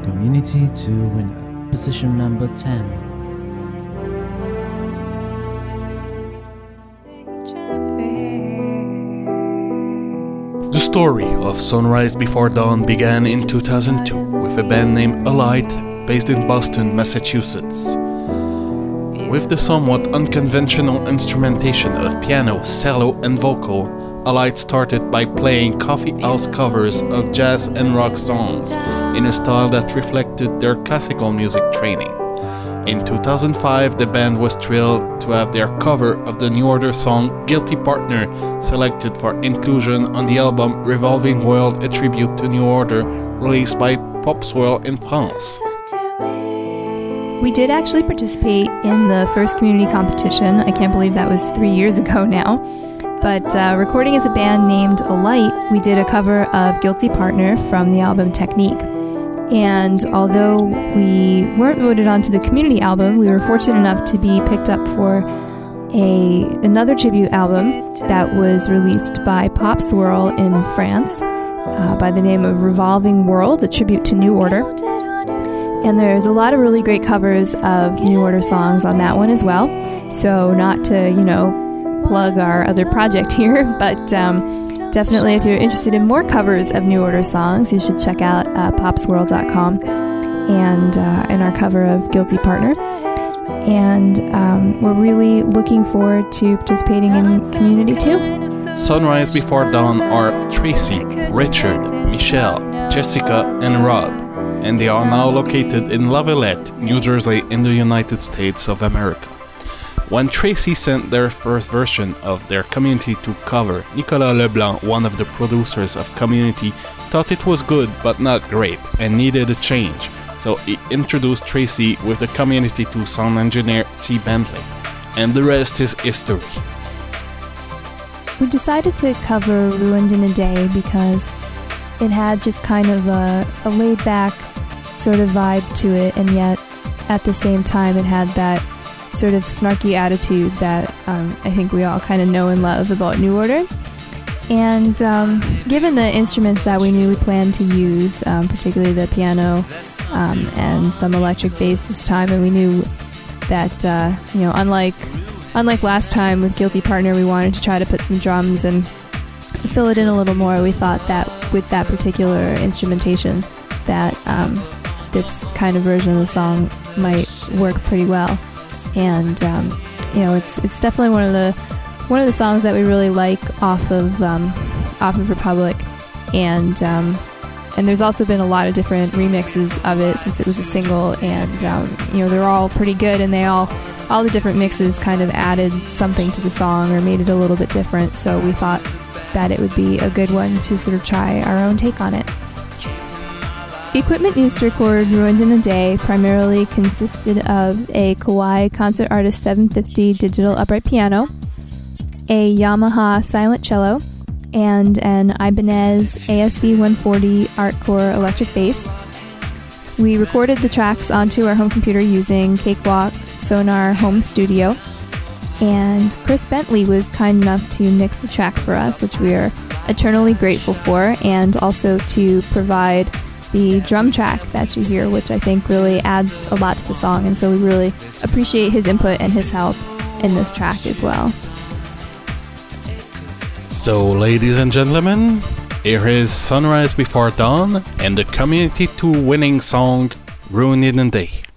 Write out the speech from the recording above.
Community 2 winner, position number 10. The story of Sunrise Before Dawn began in 2002 with a band named Alight based in Boston, Massachusetts. With the somewhat unconventional instrumentation of piano, cello, and vocal, Alight started by playing coffee house covers of jazz and rock songs in a style that reflected their classical music training. In 2005, the band was thrilled to have their cover of the New Order song Guilty Partner selected for inclusion on the album Revolving World, a tribute to New Order, released by Pop Swirl in France. We did actually participate in the first community competition. I can't believe that was 3 years ago now. But recording as a band named Alight, we did a cover of Guilty Partner from the album Technique. And although we weren't voted onto the community album, we were fortunate enough to be picked up for another tribute album that was released by Pop Swirl in France by the name of Revolving World, a tribute to New Order. And there's a lot of really great covers of New Order songs on that one as well. So not to, plug our other project here, but definitely, if you're interested in more covers of New Order songs, you should check out popswirl.com and our cover of Guilty Partner. And we're really looking forward to participating in Community 2. Sunrise Before Dawn are Tracy, Richard, Michelle, Jessica, and Rob, and they are now located in Lavallette, New Jersey, in the United States of America. When Tracy sent their first version of their Community 2 cover, Nicolas Leblanc, one of the producers of Community, thought it was good but not great and needed a change, so he introduced Tracy with the Community 2 sound engineer C. Bentley, and the rest is history. We decided to cover Ruined in a Day because it had just kind of a laid-back sort of vibe to it, and yet at the same time it had that sort of snarky attitude that I think we all kind of know and love about New Order. And given the instruments that we knew we planned to use, particularly the piano and some electric bass this time, and we knew that unlike last time with Guilty Partner, we wanted to try to put some drums and fill it in a little more. We thought that with that particular instrumentation that this kind of version of the song might work pretty well. And it's definitely one of the songs that we really like off of Republic, and there's also been a lot of different remixes of it since it was a single, and they're all pretty good, and all the different mixes kind of added something to the song or made it a little bit different. So we thought that it would be a good one to sort of try our own take on it. The equipment used to record Ruined in a Day primarily consisted of a Kawai Concert Artist 750 digital upright piano, a Yamaha silent cello, and an Ibanez ASB 140 Artcore electric bass. We recorded the tracks onto our home computer using Cakewalk Sonar Home Studio, and Chris Bentley was kind enough to mix the track for us, which we are eternally grateful for, and also to provide the drum track that you hear, which I think really adds a lot to the song, and so we really appreciate his input and his help in this track as well. So, ladies and gentlemen, here is Sunrise Before Dawn and the Community 2 winning song, Ruined in a Day.